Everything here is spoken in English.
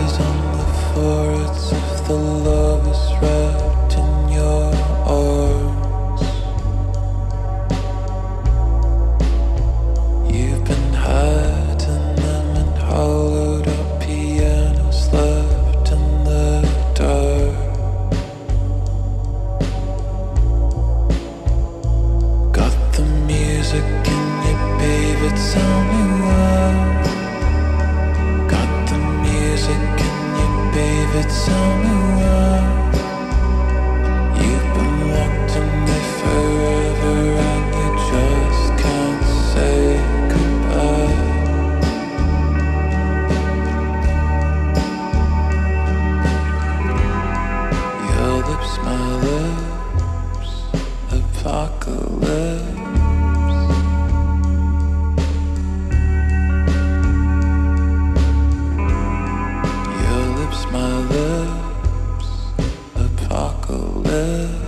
eyes on the foreheads of the lovers wrapped in your arms. You've been hiding them in hollowed out pianos left in the dark. Got the music in you, baby, tell me why. Got the music in you, baby, tell me why. You've been locked in me forever and you just can't say goodbye. Your lips, my lips, apocalypse. Your lips, my lips, apocalypse.